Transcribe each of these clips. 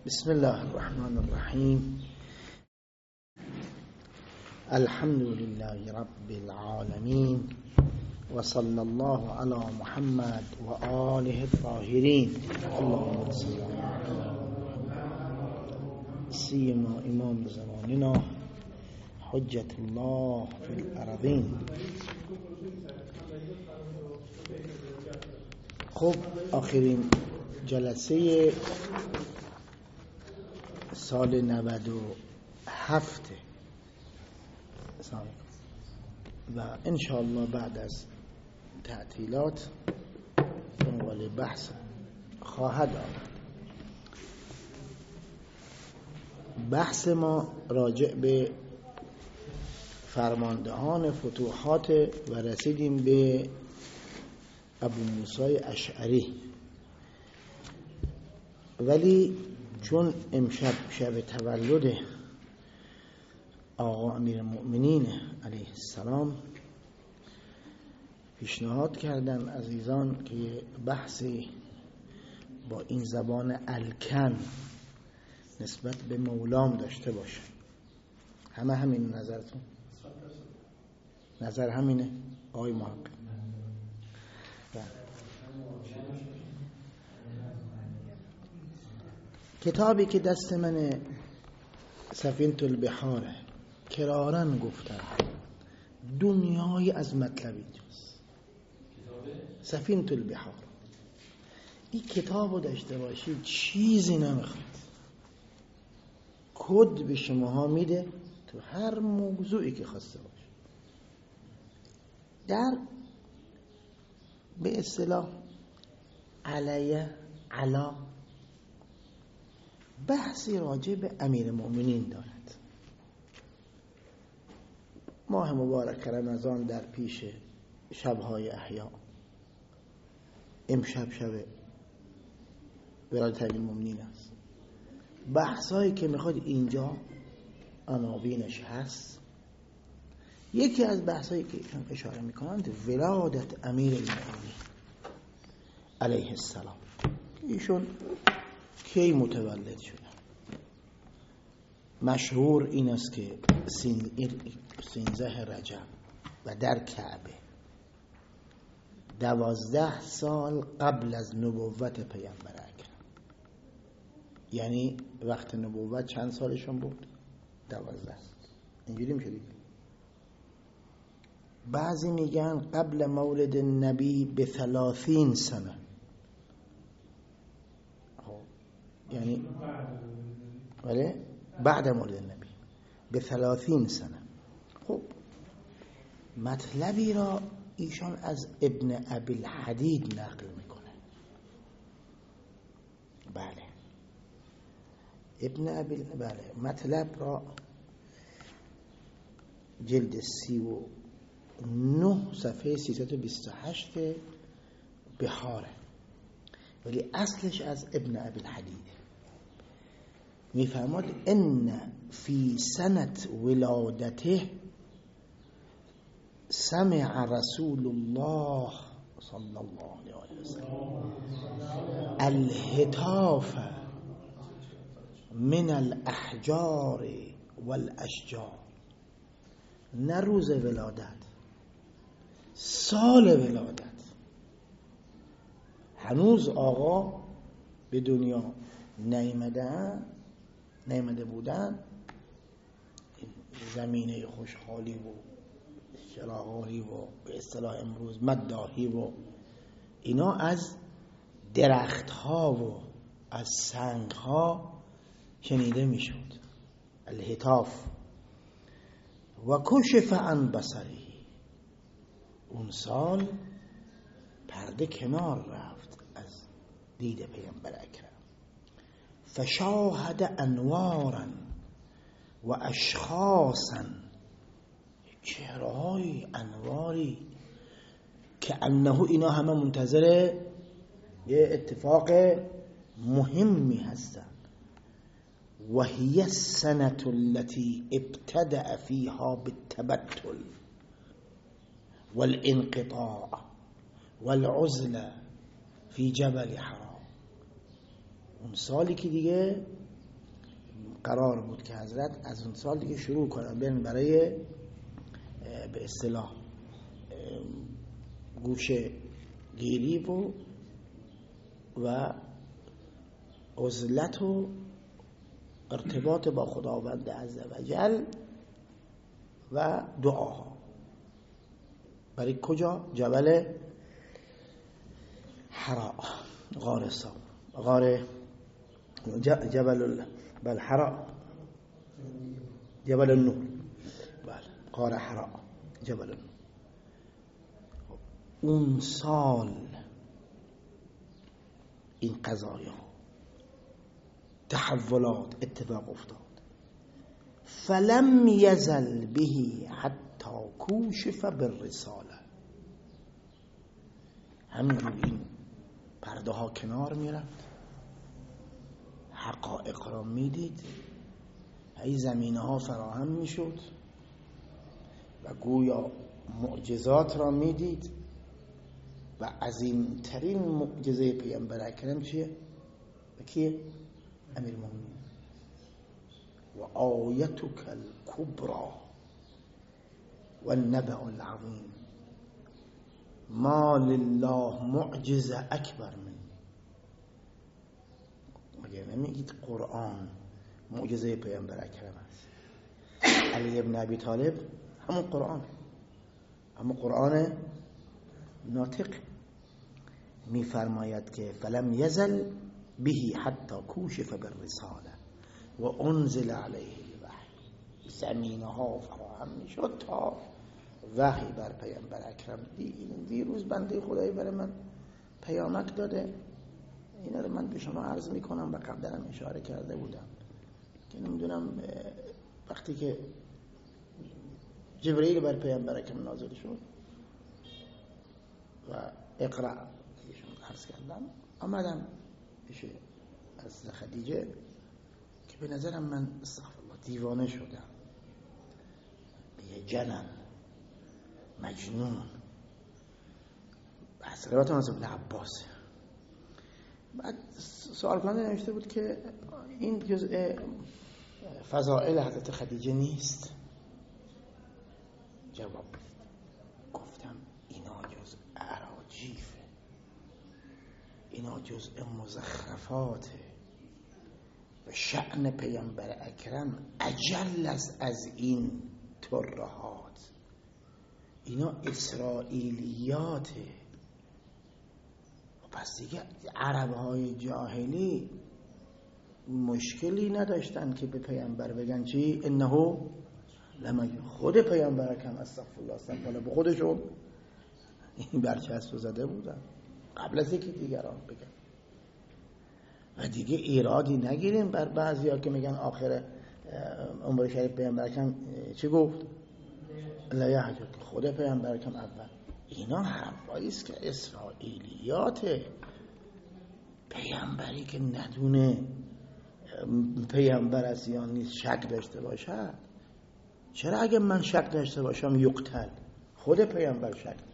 بسم الله الرحمن الرحیم. الحمد لله رب العالمین و صلی الله علی محمد و آله الطاهرین. اللهم صل علی سیما امام زماننا حجت الله فی الارضین. خب آخرین جلسه سال 97 و انشاءالله بعد از تعطیلات دنبال بحث خواهد آمد. بحث ما راجع به فرماندهان فتوحات و رسیدیم به ابو موسی اشعری، ولی چون امشب شب تولد آقا امیرالمؤمنین علیه السلام، پیشنهاد کردن عزیزان که بحثی با این زبان الکن نسبت به مولام داشته باشه. همین نظرتون؟ نظر همینه آقای محقق؟ کتابی که دست من سفینة البحاره کرارن گفتن دنیای از مطلبی جز سفینة البحار. این کتابو داشته باشید چیزی نمیخواد، کد به شماها میده تو هر موضوعی که خواسته باشه. در به اصطلاح علا بحثی راجع به امیرالمؤمنین دارد. ماه مبارک رمضان در پیش، شبهای احیا، امشب شب ولادت امیرالمؤمنین است. بحثایی که میخواد اینجا عناوینش هست. یکی از بحثایی که ایشون اشاره میکنند ولادت امیرالمؤمنین علیه السلام. ایشون کی متولد شدن؟ مشهور این است که 13 رجب و در کعبه 12 سال قبل از نبوت پیامبر اکرم. یعنی وقت نبوت چند سالشون بود؟ 12. اینجوری میشه دیگه. بعضی میگن قبل مولد نبی به 30 سنه، یعنی ولی بعد مولد نبی به 30 سنه. خب مطلبی را ایشان از ابن ابی الحدید نقل میکنه. بله بله مطلب را جلد 39 صفحه 328 بحاره، ولی اصلش از ابن ابی الحدید. میفرماد ان فی سنت ولادته سمع رسول الله صلی الله علیه وسلم الهتاف من الاحجار والاشجار. نه روز ولادت، سال ولادت. هنوز آقا به دنیا نیامده بودن. زمینه خوشحالی و شراغالی و به اصطلاح امروز مداحی و اینا از درختها و از سنگها شنیده میشد. الهتاف و کشف عن بصری. اون سال پرده کنار رفت از دید پیامبر اکرم. فشاهد انوارا و اشخاصا، چهره‌های انواری که انه اینا همه منتظر یه اتفاق مهمی هستند. و هی السنة التي ابتدأ فيها بالتبتل والانقطاع والعزلة في جبل حرام. اون سالی که دیگه قرار بود که حضرت از اون سال دیگه شروع کنن برن برای به اصطلاح گوشه گیری و عزلت و ارتباط با خداوند عزوجل و دعاها. برای کجا؟ جبل حراء، غار صور، غار جبل حراء، جبل النور، بله غار حراء، جبل النور. اون سال این قضایا تحولات اتفاق افتاد. فلم یزل به حتی کوشف بالرساله. همینجور این پرده ها کنار میرفت، حقایق را میدید، ای زمینه ها فراهم میشد و گویا معجزات را میدید. و عظیمترین معجزه پیامبر اکرم چیه؟ و کیه؟ امیر المؤمنین. و آیتک الکبری و النبأ العظیم ما لله معجزه اکبر من. مگه نمیگید قرآن معجزه پیامبر اکرم است؟ علی ابن ابی طالب همون قرآن ناطق میفرماید که فلم یزل به حتی کوشف بالرساله و انزل علیه الوحی. زمینه ها فراهم میشد تا وحی بر پیامبر اکرم. دیروز بنده خدایی برای من پیامک داده، اینا رو من به شما عرض میکنم و قبلا اشاره کرده بودم که نمیدونم وقتی که جبرئیل بر پیامبر اکرم نازل شد و اقرأ ایشون عرض کردم، آمدم پیش از خدیجه که به نظرم من استغفرالله دیوانه شدم، یه جنن مجنون. بحث روایت از ابن عباس. بعد سوال کننده نوشته بود که این جزء فضائل حضرت خدیجه نیست. جواب گفتم اینا جزء اراجیفه، اینا جزء مزخرفاته و شأن پیامبر اکرم اجل از این ترهات. اینا اسرائیلیاته. پس دیگه عربهای جاهلی مشکلی نداشتن که به پیامبر بگن چی؟ انه لمجنون. خود پیامبر اکرم استغفرالله به خودشون این برچسب زده بودن قبل از اینکه دیگران بگن. و دیگه ایرادی نگیریم بر بعضیا که میگن آخر عمر شریف پیامبر اکرم چی گفت؟ لا یحجر. خود پیامبر اکرم اول. اینا حرفایی است که اسرائیلیاته. پیامبری که ندونه پیامبر است یا نیست شک داشته باشد. چرا اگه من شک داشته باشم یقتل؟ خود پیامبر شک داشته.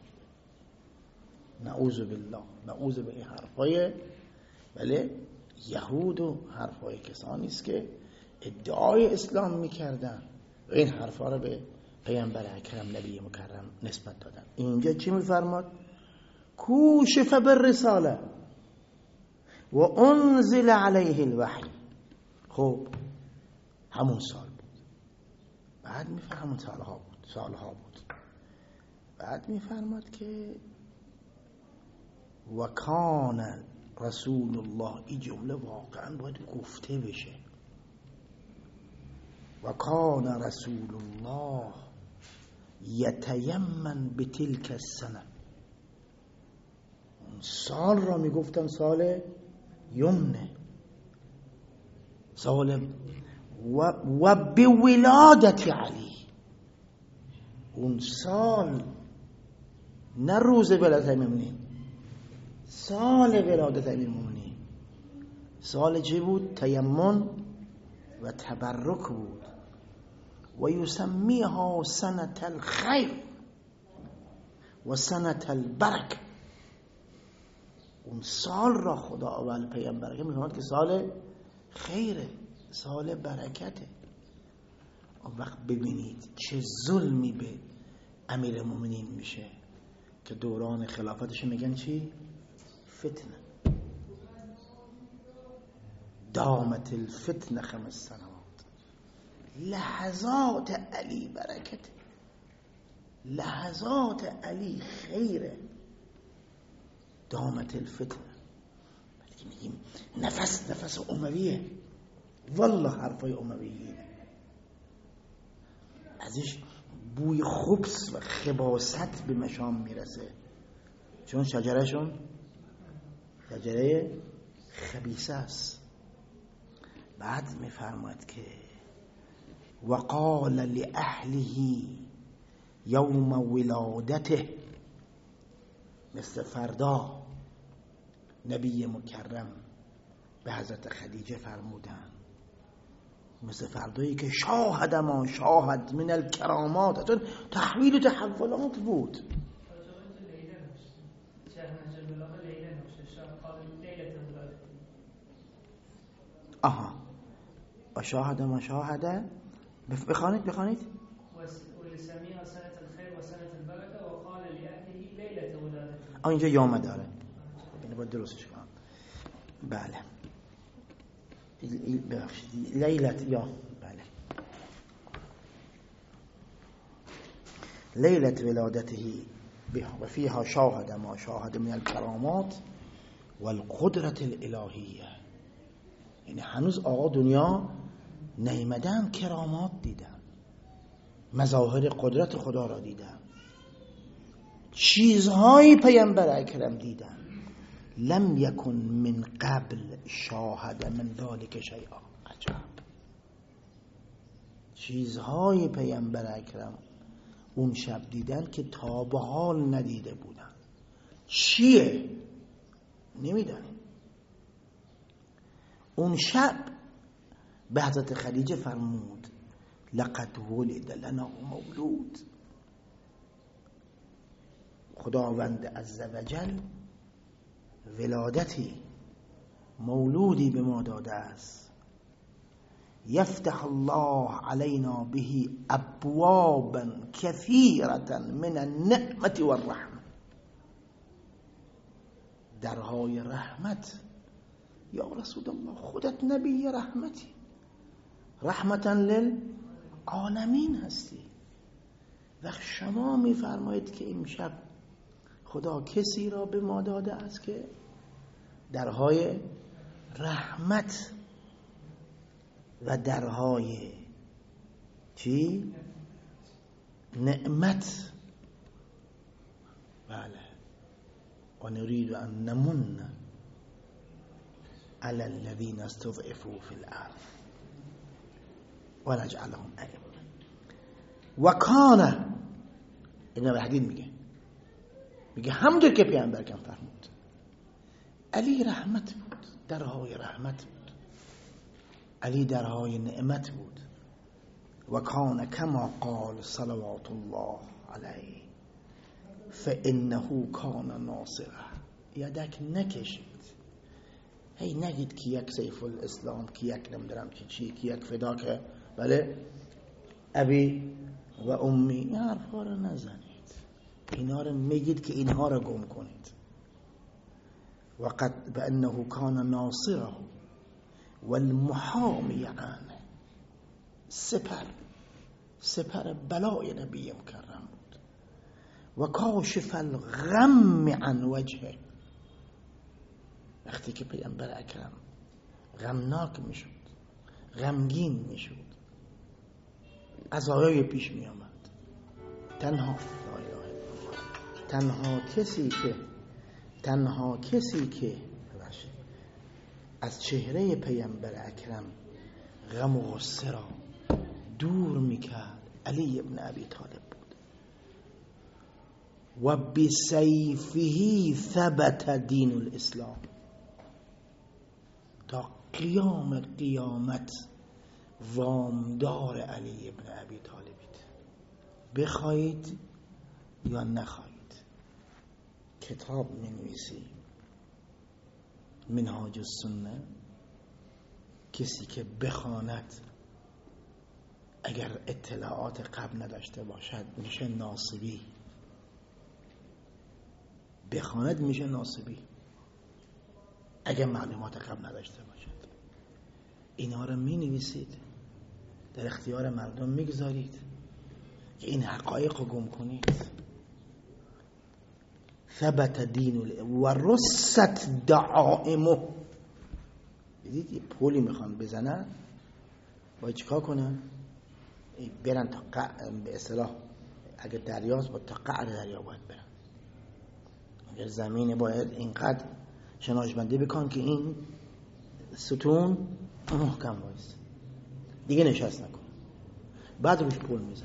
نعوذ بالله، نعوذ به این حرفای بله یهود و حرفای کسانی است که ادعای اسلام میکردن و این حرفا رو به پیامبر اکرم نبی مکرم نسبت دادن. اینجا چی میفرماد؟ کوشف بالرساله و انزل علیه الوحی. خب همون سال بود. بعد میفرماد سالها بود. بعد میفرماد که و کان رسول الله، این جمله واقعا باید گفته بشه، و کان رسول الله یتیمن بتلک السنه. اون سال را میگفتن سال یمنه، سال و بولادت علی. اون سال نه روز ولادت امیرالمومنین، سال ولادت امیرالمومنین. سال چی بود؟ تیمم و تبرک بود. و یسمیها سنة الخیر و سنة البرکه. اون سال را خدا اول پیامبر میگه که سال خیره، سال برکته. اون وقت ببینید چه ظلمی به امیر المؤمنین میشه که دوران خلافتش میگن چی؟ فتنه. دامت الفتنه 5 سنوات. لحظات علی برکته، لحظات علی خیره. دامت الفتنه. ولی میگیم نفس امویه، والله حرفای امویه ازش بوی خبث و خباثت به مشام میرسه، چون شجرهشون شجره خبیثه است. بعد میفرماید که وقال لأهله یوم ولادته، مثل فردا نبی مکرم به حضرت خدیجه فرمودن، مثل فردایی که شاهد ما شاهد من الکرامات، تحویل و تحولات بود. آها و شاهد ما شاهد. بخوانید ولسمیها سنة الخير و سنة البركة و قال لأهله لیلة ولادته. اینجا یوم داره، اینو باید درستش کنم. بله ببخشید لیلت یا بله لیلت ولادته و فیها شاهد ما شاهد من الکرامات و القدرت الالهیه. یعنی هنوز آقا دنیا نیمدن، کرامات دیدن، مظاهر قدرت خدا را دیدن، چیزهای پیامبر اکرم دیدن. لم یکن من قبل شاهد من ذلك شیئا. عجب. چیزهای پیامبر اکرم اون شب دیدن که تا به حال ندیده بودن. چیه؟ نمیدانیم. اون شب به حضرت خدیجه فرمود لقد ولد لنا مولود. خداوند عزوجل ولادتی، مولودی به ما داده است. یفتح الله علینا به ابوابا کثیرة من النعمة والرحمة. درهای رحمت. یا رسول الله خودت نبی رحمتی، رحمتا للعالمین هستی. وقت شما میفرمایید که امشب خدا کسی را به ما داده است که درهای رحمت و درهای چی؟ نعمت. بله. و نريد ان نمن على الذين استضعفوا في الارض ونجعلهم ائمه و کان. این حدید میگه همونطور که پیامبر کم فرمود علی رحمت بود، درهای رحمت بود، علی درهای نعمت بود. و کان کما قال صلوات الله علیه فانه کان ناصره. یدک نکشید، هی نگید که یک سیف الاسلام، که یک نمیدونم چی، که یک فدا، که بله ابی و امی. این حرفا رو نزنید، اینا رو میگید که اینها رو گم کنید. وقد بانه کان ناصره والمحامی عنه. سپر بلای نبی مکرم بود. و کاشف الغم عن وجهه. وقتی که پیامبر اکرم غمناک میشد، غمگین میشد، عزایای پیش می آمد، تنها کسی که از چهره پیامبر اکرم غم و غصه را دور میکرد علی ابن ابی طالب بود. و بسیفه ثبت دین الاسلام. تا قیامت وامدار علی ابن ابی طالبید، بخواهید یا نخواهید. کتاب می نویسی منهاج السنه کسی که بخواند اگر اطلاعات قبل نداشته باشد میشه ناصبی. بخواند میشه ناصبی اگر معلومات قبل نداشته باشد. اینا رو می نویسید، در اختیار مردم میگذارید که این حقایق رو گم کنید. ثبت دین و رست دعائمه. دیدید یه پولی میخوان بزنن، باید چیکار کنن؟ برن تا به اصطلاح اگه دریاست با تا قعر دریا باید برن. اگر زمین باید اینقدر شناژبندی بکن که این ستون محکم باید دیگه نشست نکن، بعد روش پول میزنن.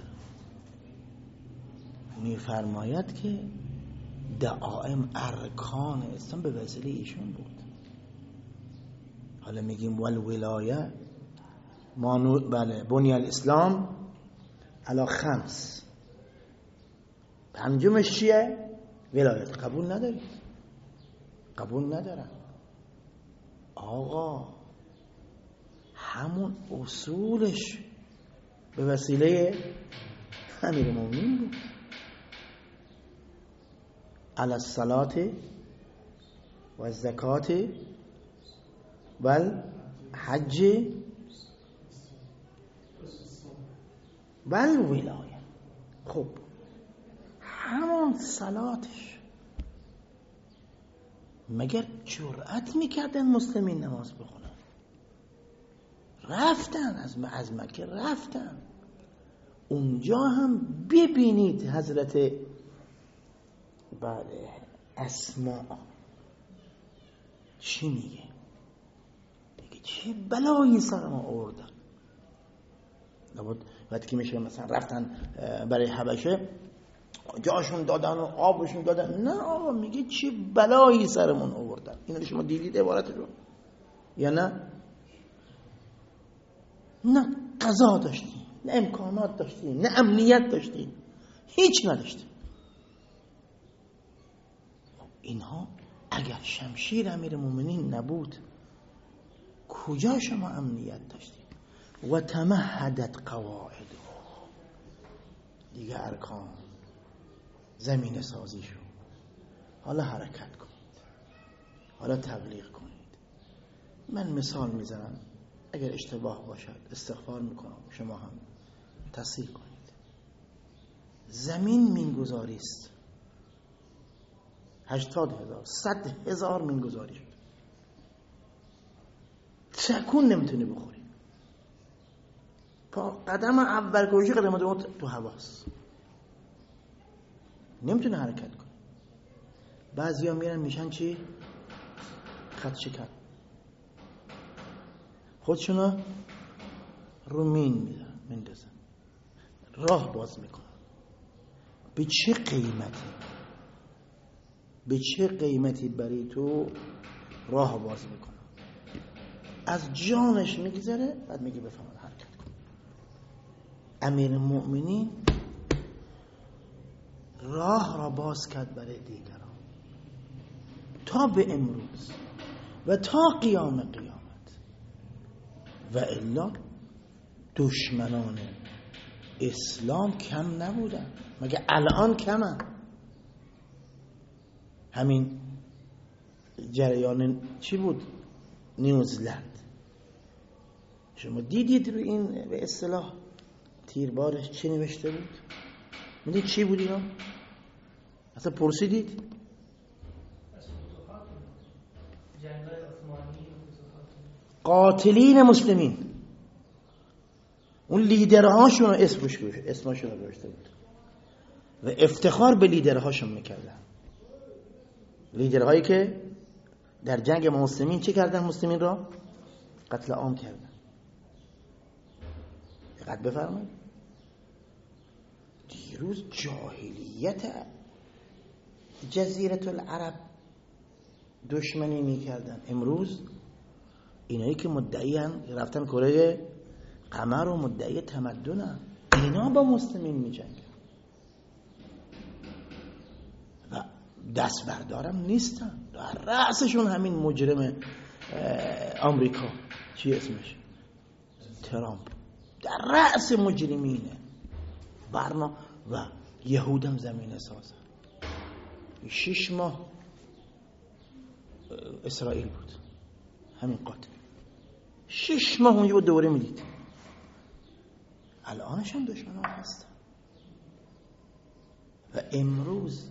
میفرماید که دعائم ارکان اسلام به وسیله ایشون بود. حالا میگیم والولایه بله بنی الاسلام علی 5. پنجمش چیه؟ ولایت. قبول ندارید؟ قبول ندارن. آقا همون اصولش به وسیله امیرالمومنین بود. علی الصلاة و الزکات و الحج و الولایه. خب همون صلاتش مگر جرأت میکردن مسلمین نماز بخونن؟ رفتن از مکه رفتن. اونجا هم ببینید حضرت بله اسماء چی میگه؟ میگه چه بلایی سر ما آوردن. وقتی که میشه مثلا رفتن برای حبشه جاشون دادن و آبشون دادن، نه آقا میگه چه بلایی سرمون آوردن. اینو شما دیدید عبارتشو یا نه؟ نه قضا داشتیم، نه امکانات داشتیم، نه امنیت داشتیم، هیچ نداشتیم. اینها اگر شمشیر امیرالمومنین نبود کجا شما امنیت داشتید؟ و تمهدت قواعده، دیگه ارکان زمین سازی شد. حالا حرکت کنید، حالا تبلیغ کنید. من مثال میزنم، اگر اشتباه باشد استغفار میکنم، شما هم تصحیح کنید. زمین مینگذاری است، 80,000 100,000 مینگذاری شد، تکون نمیتونی بخوری. قدم اول گوشی قدم دوم تو هواست، نمیتونه حرکت کنه. بعضیا میرن میشن چی؟ خط شکن، خودشونا رو مین میندازن، راه باز میکنن. به چه قیمتی؟ به چه قیمتی برای تو راه باز میکنن؟ از جانش میگذره، بعد میگه بفهمن حرکت کن. امیرالمؤمنین راه را باز کرد برای دیگران تا به امروز و تا قیام قیامت. و الا دشمنان اسلام کم نبودن، مگه الان کمن؟ همین جریان چی بود؟ نیوزلند، شما دیدید رو این به اصطلاح تیربارش چی نوشته بود؟ میدید چی بود اینا؟ اصلا پرسیدید؟ قاتلین مسلمین، اون لیدرهاشون اسمشون رو گذاشته بود و افتخار به لیدرهاشون میکردن. لیدرهایی که در جنگ مسلمین چه کردن؟ مسلمین را قتل عام کردن. دقت بفرمایید، دیروز جاهلیت جزیره العرب دشمنی میکردن، امروز اینایی که مدعیان رفتن کره قمر و مدعی تمدنن، اینا با مسلمین میجنگن و دست بردارم نیستن. در رأسشون همین مجرم آمریکا، چی اسمش؟ ترامپ در رأس مجرمینه برنامه و یهودم زمینه سازن. 6 ماه اسرائیل بود همین قاتل، 6 ماه اونجا دوره میدید. الانش هم دشمنان هستن و امروز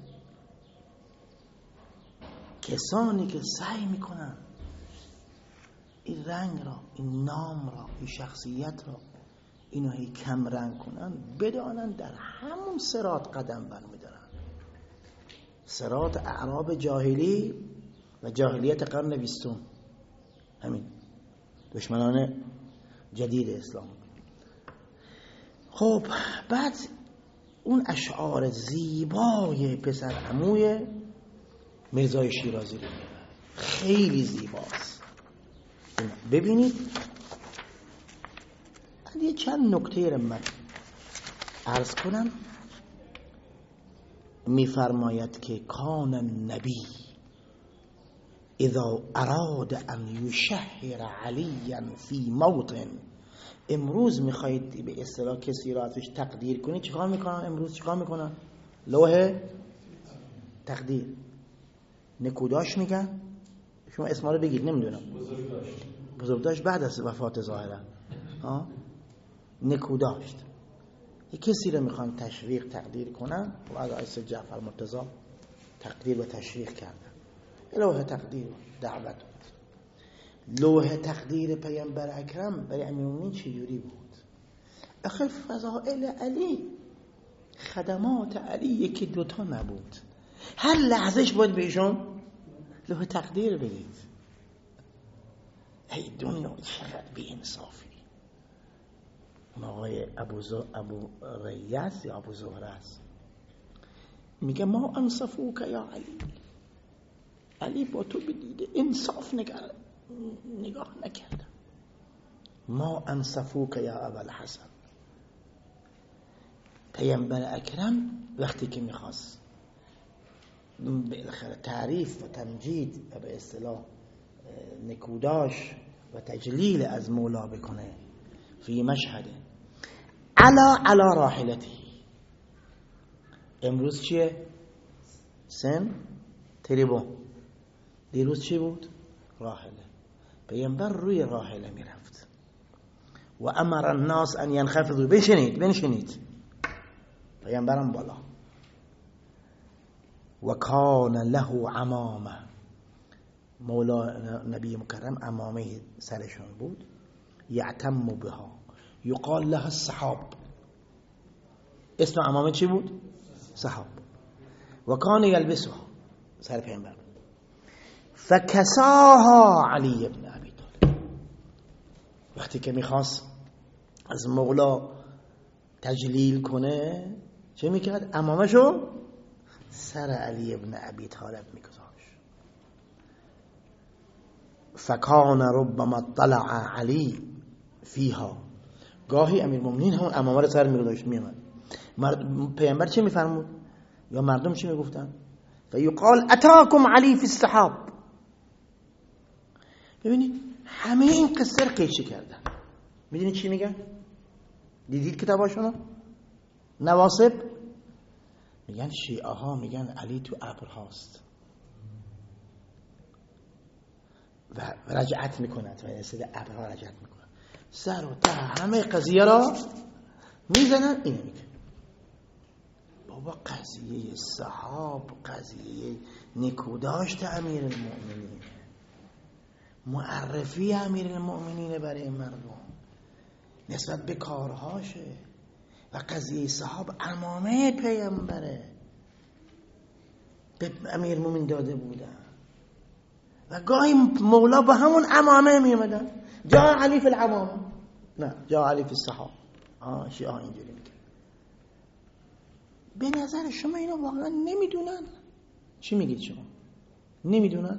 کسانی که سعی میکنن این رنگ را، این نام را، این شخصیت را اینو هی کم رنگ کنن، بدانن در همون صراط قدم برمیدارن، صراط اعراب جاهلی و جاهلیت قرن 20. همین دشمنان جدید اسلام. خب بعد اون اشعار زیبای پسر عموی میرزای شیرازی رو خیلی زیباست. ببینید یه چند نکته رو من عرض کنم. میفرماید که کان النبی اذا اراد ان یشهر علیا فی موطن. امروز میخواید به اصطلاح کسی را ازش تقدیر کنید، چیکار میکنن امروز؟ چیکار میکنن؟ لوح تقدیر، نکوداش میگن. شما اسما رو بگید، نمیدونم. بزرگداشت بعد از وفات ظاهرا نکوداشت. یک کسی رو میخوان تشویق تقدیر کنن و از آیس جعفر مرتضی تقدیر و تشویق کردن. لوح تقدیر دعوت بود. لوح تقدیر پیامبر اکرم برای امیرالمومنین چجوری بود؟ آخه فضائل علی، خدمات علی یکی دوتا نبود، هر لحظهش باید بهشون لوح تقدیر بدید. ای دنیا چقدر بی انصافی. اون آقای ابو ریاض یا ابو زهره است، میگه ما انصفوک یا علی، علی با تو بدیده انصاف نگاه نکرد. ما انصفوک یا ابوالحسن. پیامبر اکرم وقتی که میخواست بالاخره تعریف و تمجید و به اصطلاح نکوداش و تجلیل از مولا بکنه فی مشهد علی راحلتی. امروز چیه؟ سن تریبون. دیروز چی بود؟ راحله. پیامبر روی راحله میرفت و امر الناس ان ينخفضوا. بنشینید. پیامبرم بالا. و کان له عمامه. مولا نبی مکرم عمامه سرشون بود. یعتم بها یقال لها السحاب. اسم عمامه چی بود؟ سحاب. و کان یلبسها، سر پیامبر. فکساها علی ابن ابی طالب. وقتی که میخواست از مولا تجلیل کنه چه میکرد؟ عمامشو سر علی ابن ابی طالب میگذاشت. فکان ربما طلع علی فیها. گاهی امیرالمومنین همون عمامه رو سر میگذاشت میامد. پیامبر چه میفرمود یا مردم چی میگفتن؟ فیقال اتاکم علی فی السحاب. ببینید همه این قصه رو قیچی کردن. میدونید چی میگن؟ دیدید کتاباشونو؟ نواصب میگن، شیعه ها میگن علی تو ابرهاست و رجعت میکنند و اصلا ابرها رجعت میکنند، سر و ته همه قضیه را میزنن. اینو میگن بابا قضیه صحاب، قضیه نکوداشت امیر المؤمنین، معرفی امیر المؤمنین برای مردم نسبت به کارهاشه. و قضیه صحاب عمامه پیامبره به امیر المؤمنین داده بودن و گاهی مولا با همون عمامه میامدن. جا علی فی العمامه، نه جا علی فی الصحاب. شیعه اینجوری میگن. به نظر شما اینا واقعا نمیدونن؟ چی میگید شما؟ نمیدونن؟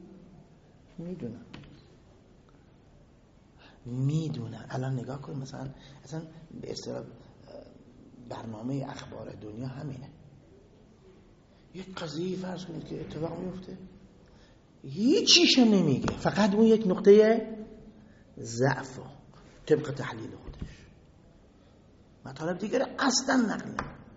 میدونن. الان نگاه کن، مثلا اصلا به اصطلاح برنامه اخبار دنیا همینه. یک قضیه فرض کنید که اتفاق میفته، هیچیشو نمیگه، فقط اون یک نقطه ضعف طبق تحلیل خودش. مطالب دیگر اصلا نقل.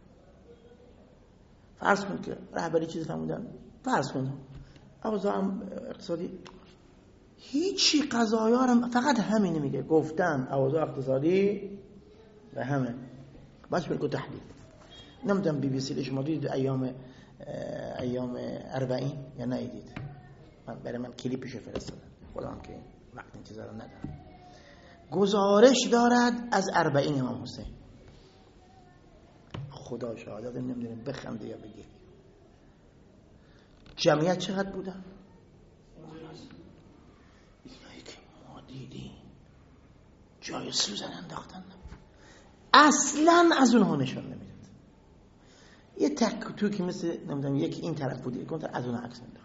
فرض کن که رهبری چیز فرمودن، فرض کن اوضاع اقتصادی هیچی، قضایا فقط همینه میگه، گفتن اوضاع اقتصادی و همه باش بگو تحلیل. نمیدونم بی بی سی شما دیدید ایام 40 یا ندیدید؟ برای من کلیپشو فرستادن، خودم که وقت این چیزا رو ندارم. گزارش دارد از 40 امام حسین. خدا شاهد نمیدونم بخنده یا بگی جمعیت چقدر بودن؟ اینایی که ما دیدیم جای سوزن انداختن، اصلا از اونها نشان نمیداد. یه تک تو که مثل نمیدونم یکی این طرف بود، یک اون طرف، از اونها عکس انداخت.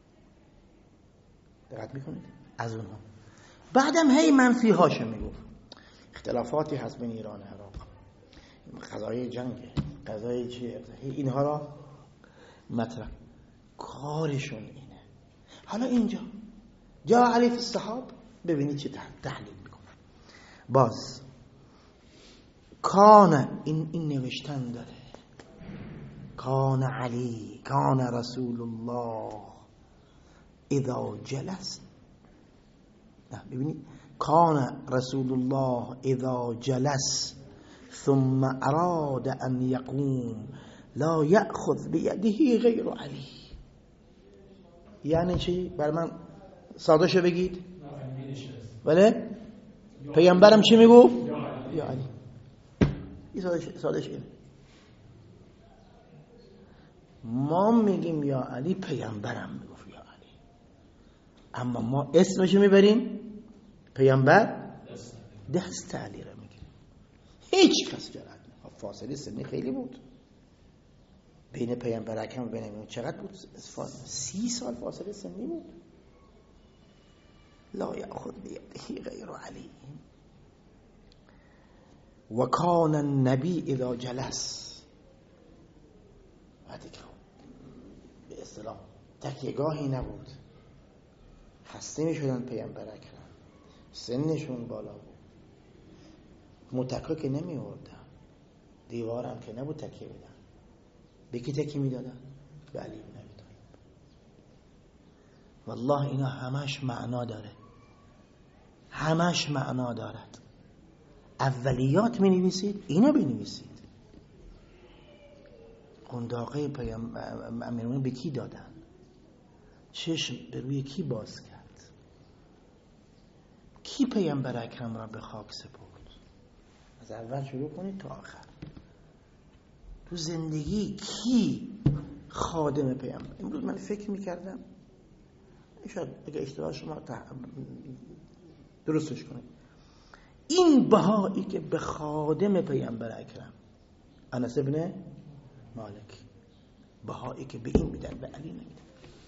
دقت میکنید؟ از اونها. بعدم هی منفی هاشو میگفت. اختلافاتی هست بین ایران و عراق، قضایای جنگ، قضایای چیه، اینها را مطرح. کارشون اینه. حالا اینجا جا علی فی الصحاب، ببینید چه تحلیل میکنه. باز کان این نوشتن داره، کان علی، کان رسول الله اذا جلس. نه ببینید، کان رسول الله اذا جلس ثم اراد ان يقوم لا يأخذ بيده غیر علی. یعنی چی؟ بر من ساده شو بگید. بله؟ پیامبرم چی میگو؟ یا علی. این ساده شو. ما میگیم یا علی، پیامبرم میگفت یا علی، اما ما اسمشو میبریم، پیامبر دست علی رو میگیم. هیچ کس جرأت نمیکنه. فاصله سنی خیلی بود بین پیامبر اکرم و بین چقدر بود؟ 30 سال فاصله سنی بود. لا یأخذ بیده غیر علی. و کان النبی اذا جلس، وقتی که به اصطلاح تکیه‌گاهی نبود، خسته میشدن پیامبر اکرم، سنشون بالا بود، متکا که نمی آوردن، دیوارم که نبود تکیه بدن. به کی تکیه میدادن؟ به علی بن ابی طالب. والله اینا همش معنا داره، همش معنا دارد. اولیات می نویسید، اینا بنویسید. قنداقه امیرالمومنین به کی دادن؟ چشم به روی کی باز کرد؟ کی پیامبر اکرم را به خاک سپرد؟ از اول شروع کنید تا آخر. تو زندگی کی خادم پیامبر؟ امروز من فکر میکردم، شاید اگه اشتباه شما درستش کنید، این بهایی که به خادم پیامبر اکرم انس ابن مالک، بهایی که به این میدن، به علی نمیدن،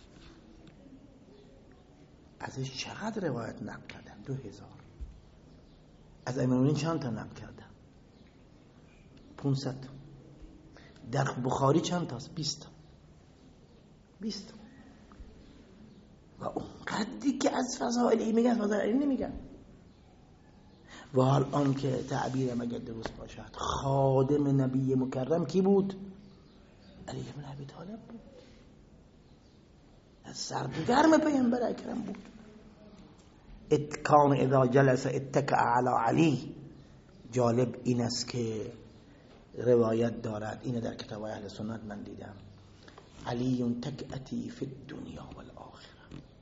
ازش چقدر روایت نقل کردن؟ 2000. از امیرالمومنین چند تا نقل کردن؟ 500. در بخاری چند تاست؟ 20. و اون قدری که از فضائلی میگن، فضائلی نمیگن. و الان که تعبیرم اگر درست باشد، خادم نبی مکرم کی بود؟ علی بن ابی طالب بود. از سرگرم پیامبر اکرم بود. کان اذا جلس اتکأ علی علی. جالب این است که روایت دارد، اینه در کتاب اهل سنت من دیدم، علی تکأتی فی الدنیا والآخره.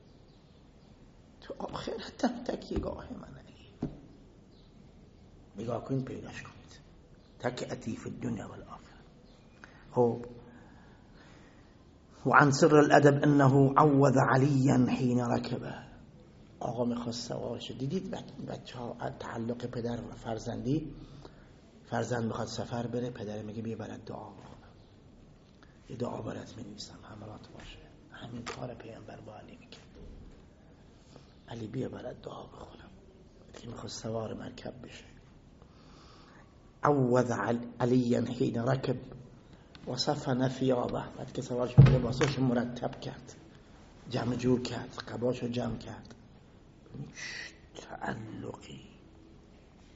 تو آخرت هم تکیه‌گاه من علی. نگاه کنید پیداش کنید. تکأتی فی الدنیا والآخره. خب وعن سر الادب انه عوض علیا حين ركبه. آقا میخواست سوار شه. دیدید بچه ها تعلق پدر و فرزندی، فرزند میخواد سفر بره، پدر میگه بیا برات دعا بخونم، یه دعا برات می‌نویسم همراهت باشه. همین کار پیامبر با علی میکرد. علی بیا برات دعا بخونم، که میخواد سوار مرکب بشه. عوض علیا حين ركب وصفن ثيابه. بعد که سوار شد لباساشو مرتب کرد، جمع جور کرد، قباشو جمع کرد. تعلقی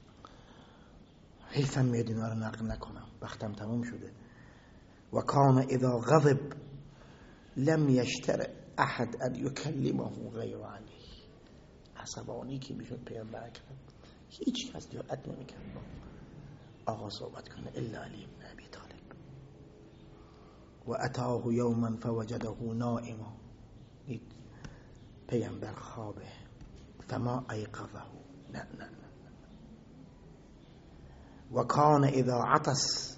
حیفم میاد اینا رو نقل نکنم، وقتم تموم شده. و کان اذا غضب لم یشتر احد ان یکلمه غیر علی. عصبانی که میشد پیامبر اکرم هیچ کس جرئت نمیکرد با آقا صحبت کنه الا علی بن ابی طالب. و اتاه یوما فوجده نائما، پیامبر خوابه فما ایقظه، نه. و کان اذا عطس،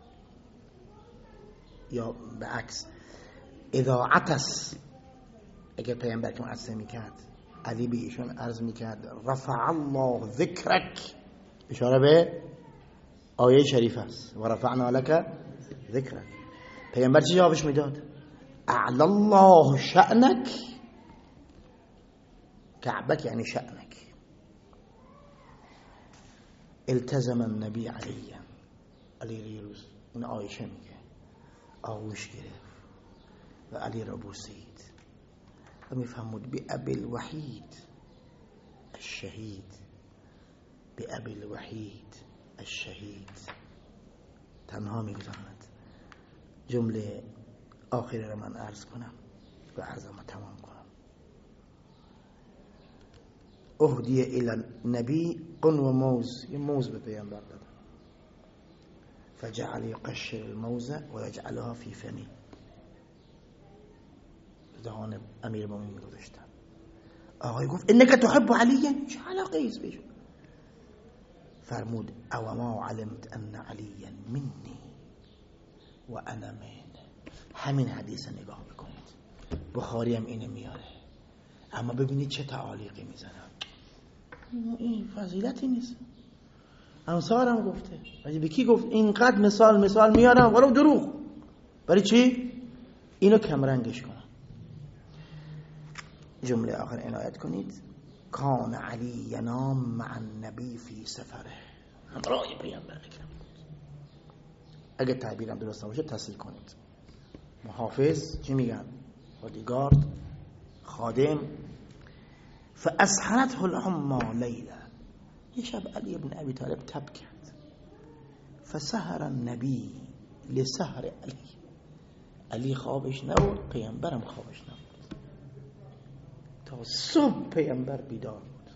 یا به عکس اذا عطس، اگر پیامبر که عطسه میکرد علی به ایشون عرض میکرد رفع الله ذکرک، اشاره به آیه شریف است و رفعنا لك ذکرک. پیامبر چی جوابش میداد؟ اعلی الله شأنک، کعبک یعنی شأنک. التزم النبی علیه، علی ریروز این عایشه میگه آغوش گرفت و علی را بوسید و میفهمود بی ابی الوحید الشهید، بی ابی الوحید الشهید. تنها میگذارد. جمله آخری را من عرض کنم و عرضم تمام کنم. اهدی الی النبی قن و موز، یه موز به پیامبر دادن. فجعل یقشر الموز و یجعلها فی فمی، دهان امیر مومنین گذاشتن. آقای گفت انک تحب علیه، چه علاقه ایست بهش؟ فرمود او ما علمت ان علیه منی و انا من. همین حدیث نگاه بکنید، بخاری هم اینو میاره، اما ببینید چه تعالیقی میزنم. این فضیلتی نیست. امثالم گفته، ولی به کی گفت؟ اینقدر مثال میارم ولو دروغ. برای چی؟ اینو کمرنگش کنم. جمله آخر عنایت کنید. کان علی ینام مع النبی فی سفره، همراه پیامبر اکرم بود. اگه تعبیرم درست نباشه تصحیح کنید. محافظ چی میگن؟ بادیگارد، خادم. فاسحرته العمی لیلا، یه شب علی بن ابی طالب تب کرد. فسهر النبی لسهر علی، علی خوابش نبود، پیامبرم خوابش نبود. تا صبح پیامبر بیدار بود.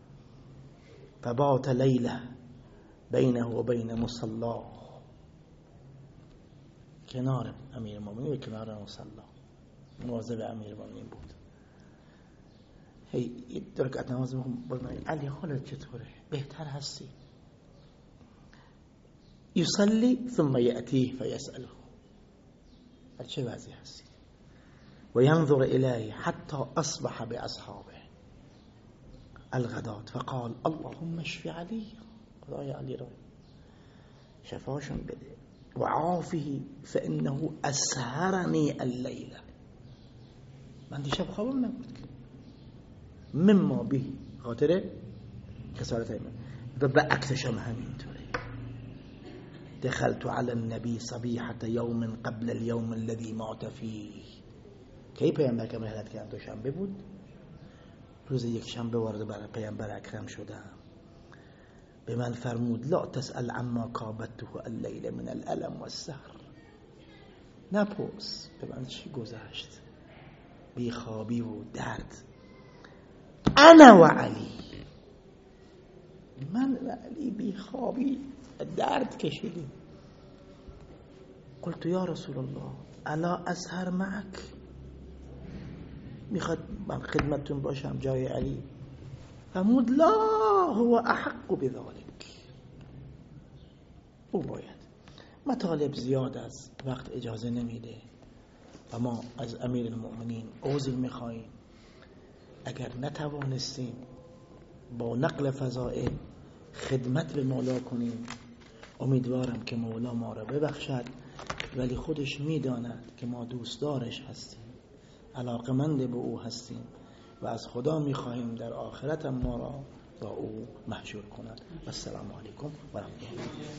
فبات لیله بینه و بین مصلا، کنار امیر المؤمنین و کنار مصلا مواظب امیر المؤمنین بود. هی یه رکعت نماز میخونم، علی حالت چطوره؟ بهتر هستی؟ یصلی ثم یأتیه فیسأله، در چه وضعی هستی؟ و ینظر الیه حتی اصبح باصحابه الغداة فقال اللهم اشف علی، خدای علی را شفاشون بده. و عافه فانه اسهرنی اللیله، من دیشب خوابم نبود که مما به خاطر کسارت ایمان. و به عکسشم همینطوره. دخلت على النبي صبيحة يوم قبل اليوم الذي مات فيه، کی پیامبر که مهلت کردن؟ دوشنبه بود، روز یک شنبه وارد برای پیامبر اکرم شدم. به من فرمود لا تسأل عما کابته اللیل من الالم والسهر، نپرس به من چی گذشت، بیخوابی و درد. انا و علی، من و علی بیخوابی درد کشیدیم. قلت یا رسول الله الا اسهر معك، میخواد من خدمتتون باشم جای علی؟ فرمود لا هو احق بذلك، او باید. مطالب زیاد است، وقت اجازه نمیده و ما از امیر المؤمنین عذر میخواییم اگر نتوانستیم با نقل فضائل خدمت به مولا کنیم. امیدوارم که مولا ما را ببخشد، ولی خودش میداند که ما دوستدارش هستیم، علاقمند به او هستیم و از خدا میخواهیم در آخرت ما را با او محشور کند. السلام علیکم و رحمت الله.